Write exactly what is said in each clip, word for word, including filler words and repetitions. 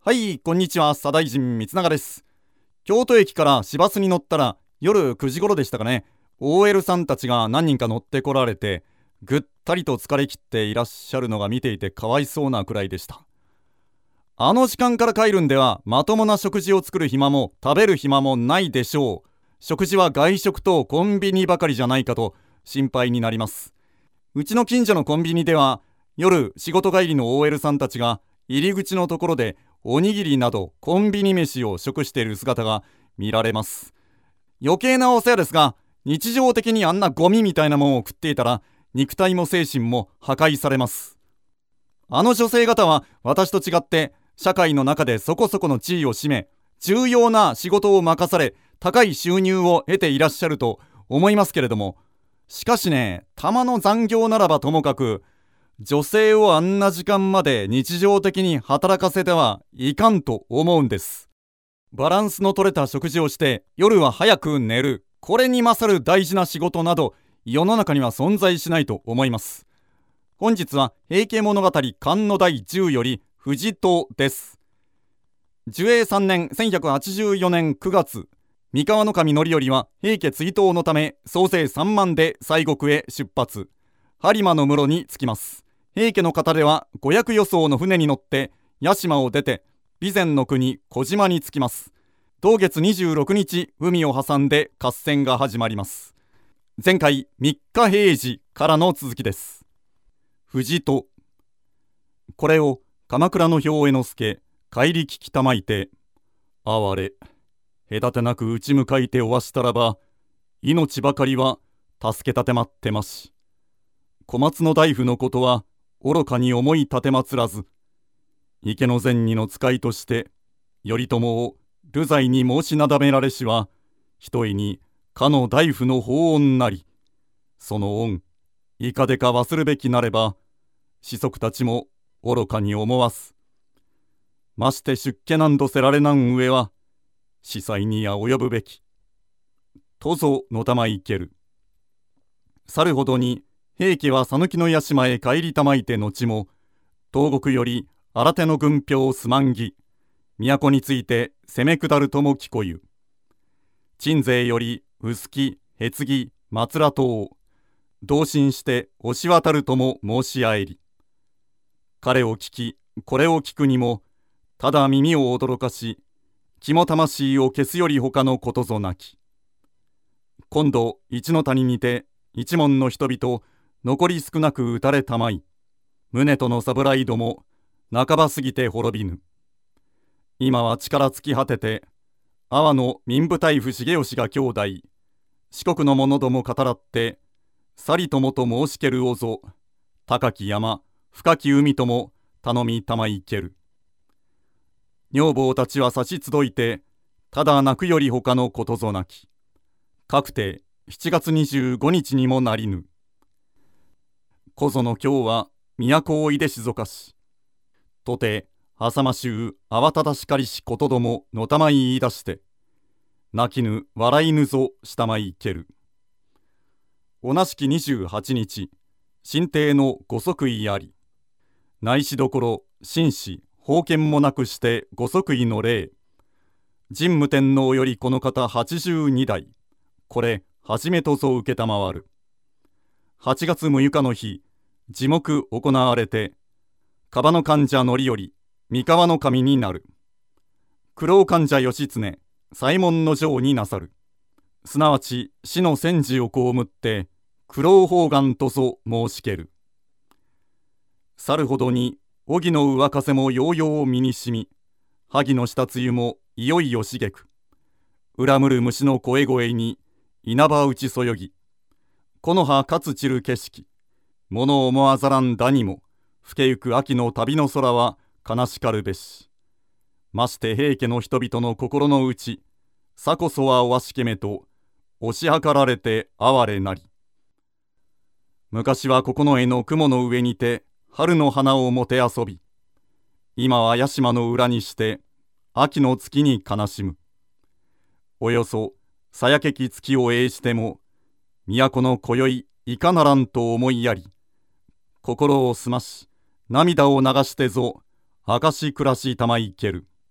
はい、こんにちは。左大臣光永です。京都駅から市バスに乗ったら夜くじ頃でしたかね。オーエル さんたちが何人か乗ってこられて、ぐったりと疲れ切っていらっしゃるのが見ていてかわいそうなくらいでした。あの時間から帰るんではまともな食事を作る暇も食べる暇もないでしょう。食事は外食とコンビニばかりじゃないかと心配になります。うちの近所のコンビニでは夜仕事帰りの オーエル さんたちが入り口のところでおにぎりなどコンビニ飯を食している姿が見られます。余計なお世話ですが、日常的にあんなゴミみたいなもんを食っていたら肉体も精神も破壊されます。あの女性方は私と違って社会の中でそこそこの地位を占め、重要な仕事を任され高い収入を得ていらっしゃると思いますけれども、しかしね、たまの残業ならばともかく女性をあんな時間まで日常的に働かせてはいかんと思うんです。バランスの取れた食事をして夜は早く寝る、これに勝る大事な仕事など世の中には存在しないと思います。本日は平家物語巻のだいじゅうより藤戸です。寿永さんねんせんひゃくはちじゅうよねんくがつ、三河守範頼は平家追討のため総勢さんまんで西国へ出発、播磨の室に着きます。平家の方ではごひゃくよそうの船に乗って屋島を出て備前の国小島に着きます。同月にじゅうろくにち海を挟んで合戦が始まります。前回三日平時からの続きです。藤戸、これを鎌倉の兵衛之助帰り聞きたまいて、哀れ隔てなく打ち向かいておわしたらば命ばかりは助けたてまってまし、小松の大夫のことは愚かに思い立てまつらず、池の前にの使いとして頼朝を流罪に申しなだめられしは、ひとえにかの大夫の法恩なり、その恩いかでか忘るべきなれば子息たちも愚かに思わす。まして出家なんどせられなん上は司祭にや及ぶべきとぞのたまいける。さるほどに平家は讃岐の屋島へ帰りたまいて後も、東国より新手の軍兵すまんぎ、都について攻め下るとも聞こゆ。鎮西より臼杵、へつぎ、松浦等、同心して押し渡るとも申し合えり。彼を聞き、これを聞くにも、ただ耳を驚かし、肝魂を消すより他のことぞなき。今度一の谷にて一門の人々残り少なく打たれたまい、宗との侍ども半ば過ぎて滅びぬ。今は力尽き果てて、阿波の民部大夫重吉が兄弟、四国の者ども語らってさりともと申しけるおぞ、高き山深き海とも頼みたまいける。女房たちは差し集いて、ただ泣くより他のことぞなき。かくてしちがつにじゅうごにちにもなりぬ。こぞの今日は都をいで静かし、とて挟ましゅう慌ただしかりしことどものたまい言い出して、泣きぬ笑いぬぞしたまいける。同じきにじゅうはちにち、神帝のご即位あり、内しどころ紳士封建もなくしてご即位の礼、神武天皇よりこの方はちじゅうにだい、これはじめとぞ受けたまわる。はちがつむいかの日、地目行われて、樺の患者則頼、三河の神になる。九郎患者義経、左衛門の城になさる。すなわち死の戦時を被って、九郎方眼とぞ申しける。さるほどに、荻の上風もようよう身にしみ、萩の下露もいよいよ茂く、恨むる虫の声声に稲葉打ちそよぎ、木の葉かつ散る景色、物思わざらんだにも、更けゆく秋の旅の空は悲しかるべし。まして平家の人々の心の内、さこそはおわしけめと、押し量られて哀れなり。昔は九重の雲の上にて、春の花をもてあそび、今は屋島の裏にして、秋の月に悲しむ。およそ、さやけき月を永しても、都の今宵いかならんと思いやり、心をすまし、涙を流してぞ、明かし暮らしたまいける。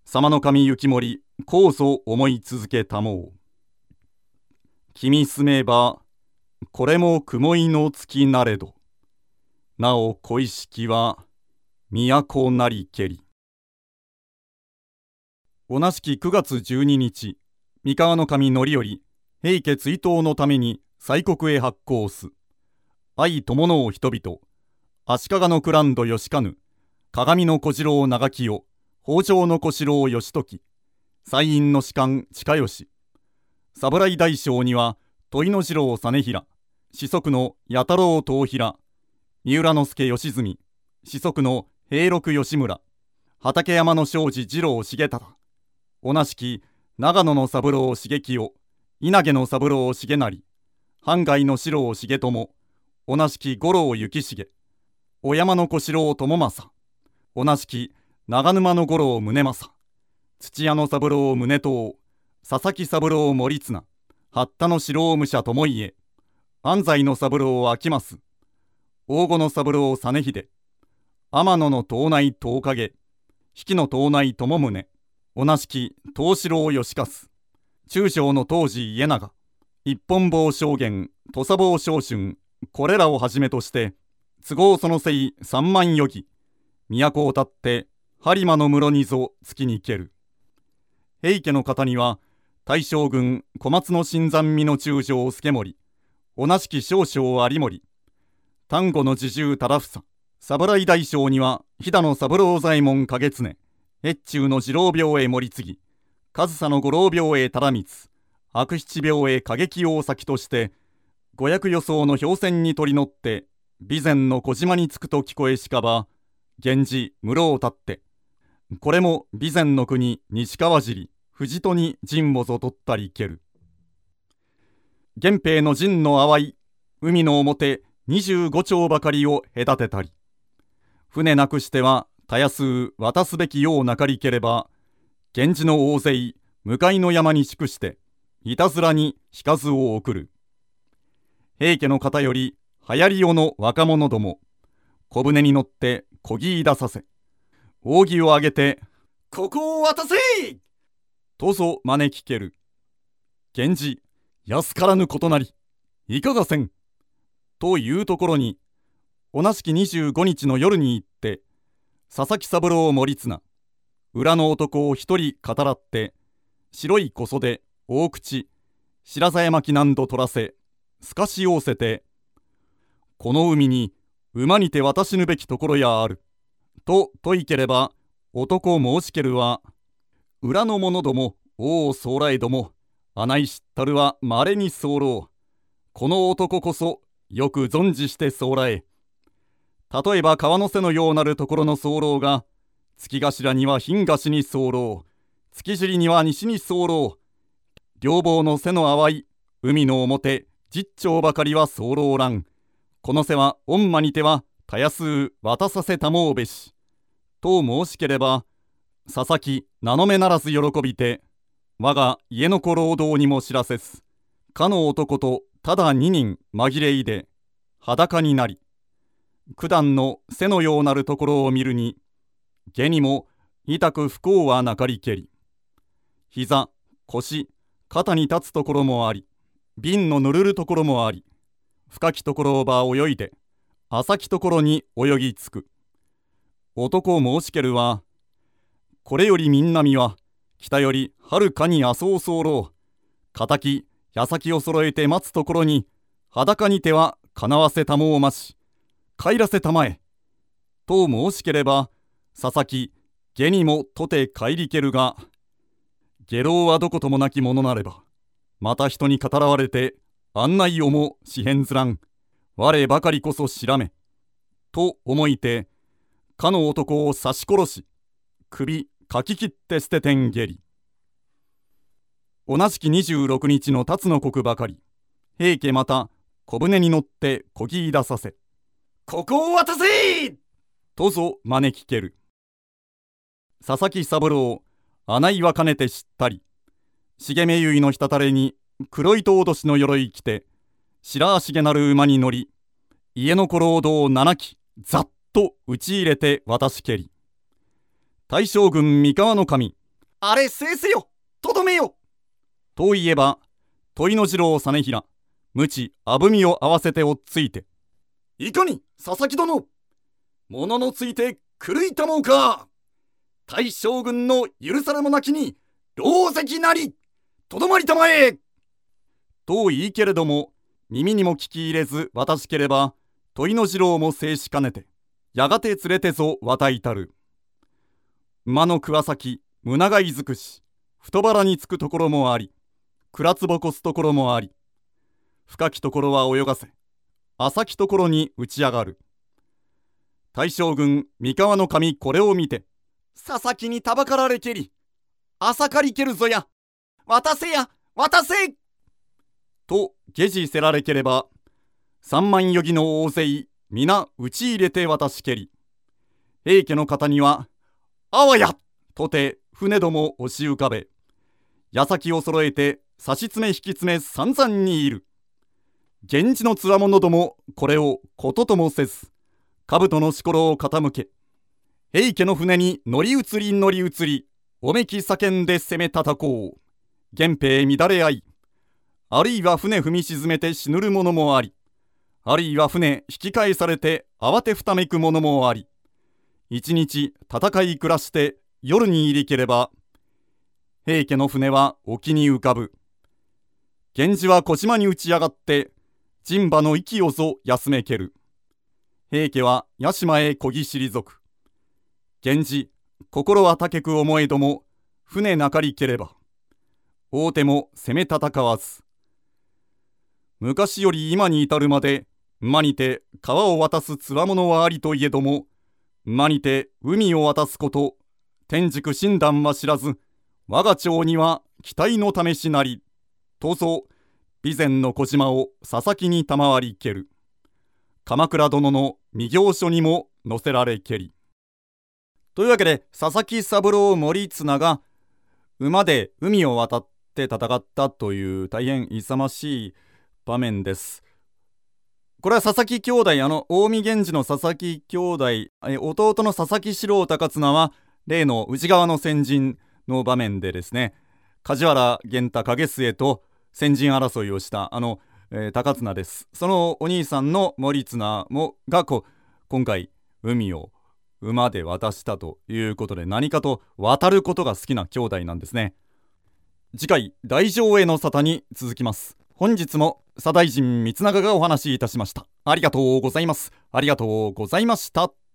様の神雪森、こうぞ思い続けたもう。君住めば、これも雲井の月なれど、なお小石は、都なりけり。同じきくがつじゅうににち、三河の神範頼、平家追悼のために西国へ発行す。愛友のを人々、足利のクランド義兼、鏡の小次郎長清、北条の小四郎義時、西院の士官近吉、侍大将には問の次郎実平、子息の弥太郎東平、三浦之助義澄、子息の平六吉村、畠山の庄司次郎重忠、同じき長野の三郎重清、稲毛の三郎重成、半外の四郎重友、同じき五郎幸重、小山の小四郎友政、同じき長沼の五郎宗政、土屋の三郎宗藤、佐々木三郎森綱、八田の四郎武者友家、安西の三郎秋増、大御の三郎実秀、天野の東内東景、比企の東内友宗、同じき東四郎義勝、中将の当時家長、一本坊将軍、土佐坊将春、これらをはじめとして、都合そのせい三万余儀、都をたって播磨の室にぞ月にける。平家の方には、大将軍小松の新山美の中将助盛、同じき少将有森、丹後の侍従忠房、侍大将には飛騨の三郎左衛門景常、越中の次郎病へ森次、上総の五郎病へ忠光、悪七病へ景清を先として、五役予想の氷船に取り乗って、備前の小島に着くと聞こえしかば、源氏室を立って、これも備前の国西川尻、藤戸に陣をぞ取ったりける。源平の陣の淡い、海の表二十五丁ばかりを隔てたり、船なくしてはたやすう渡すべきようなかりければ、源氏の大勢、向かいの山に宿して、いたずらに引かずを送る。平家の方より流行り世の若者ども、小舟に乗ってこぎ出させ、扇を上げて、ここを渡せとぞ招きける。源氏、安からぬことなり、いかがせんというところに、同じきにじゅうごにちの夜に行って、佐々木三郎森綱、裏の男を一人語らって、白い小袖、大口、白鞘巻き何度取らせ、透かし仰せて、この海に馬にて渡しぬべきところやある。と問いければ、男申しけるは、裏の者ども、王総来ども、あない知ったるはまれに候。この男こそ、よく存じして総来。例えば川の瀬のようなるところの候が、月頭には新河岸に候、月尻には西に候。両房の瀬の淡い、海の表、十丁ばかりは候らん。この瀬は御間にては、たやすう渡させたもうべし。と申しければ、佐々木名の目ならず喜びて、我が家の子労働にも知らせず、かの男とただ二人紛れいで、裸になり、九段の背のようなるところを見るに、下にも痛く不幸はなかりけり、膝、腰、肩に立つところもあり、瓶のぬるるところもあり、深きところをば泳いで、浅きところに泳ぎつく。男申しけるは、これよりみんなみは、北よりはるかに麻生候。敵、矢先を揃えて待つところに、裸にてはかなわせたもをまし、帰らせたまえ。と申しければ、佐々木、下にもとて帰りけるが、下郎はどこともなきものなれば、また人に語らわれて、案内をもしへんずらん。我ばかりこそ知らめ。と思いて、かの男を刺し殺し、首かき切って捨ててんげり。同じきにじゅうろくにちの辰の刻ばかり、平家また小舟に乗ってこぎ出させ、ここを渡せとぞ招きける。佐々木三郎、あないはかねて知ったり、重めゆいの滴れに黒いとおどしの鎧着て、白足げなる馬に乗り、家の子労働七騎、ざっと打ち入れて渡しけり。大将軍三河の神、 あれ制せよ、とどめよ。といえば、問の次郎実平、鞭あぶみを合わせて追っついて、いかに佐々木殿、物のついて狂いたもうか。大将軍の許されもなきに狼藉なり、とどまりたまえ。と言いけれども、耳にも聞き入れず渡しければ、問の次郎も制しかねて、やがて連れてぞ渡いたる。馬の桑先、胸がいづくし、太腹につくところもあり、くらつぼこすところもあり、深きところは泳がせ、浅きところに打ち上がる。大将軍三河の神これを見て、佐々木にたばかられけり、浅かりけるぞや、渡せや渡せと下示せられければ、三万余儀の大勢皆打ち入れて渡しけり、平家の方にはあわやとて船ども押し浮かべ、矢先を揃えて差し詰め引き詰め散々にいる。源氏のつわものどもこれをことともせず、兜のしころを傾け、平家の船に乗り移り乗り移り、おめき叫んで攻めたたこう。源平乱れ合い、あるいは船踏み沈めて死ぬる者もあり、あるいは船引き返されて慌てふためく者もあり、一日戦い暮らして夜に入りければ、平家の船は沖に浮かぶ。源氏は小島に打ち上がって陣馬の息をぞ休めける。平家は屋島へこぎ退く。源氏心は高く思えども、船なかりければ大手も攻め戦わず、昔より今に至るまで馬にて川を渡すつわものはありといえども、馬にて海を渡すこと天竺親鸞は知らず、我が町には期待の試しなりとぞ備前の小島を佐々木に賜りける。鎌倉殿の御行書にも載せられけり。というわけで、佐々木三郎盛綱が馬で海を渡って戦ったという大変勇ましい場面です。これは佐々木兄弟、あの近江源氏の佐々木兄弟、え弟の佐々木四郎高綱は例の内側の先陣の場面でですね、梶原源太景末と先陣争いをしたあの、えー、高綱です。そのお兄さんの盛綱もがこ今回海を馬で渡したということで、何かと渡ることが好きな兄弟なんですね。次回大上への沙汰に続きます。本日も左大臣光長がお話しいたしました。ありがとうございます。ありがとうございました。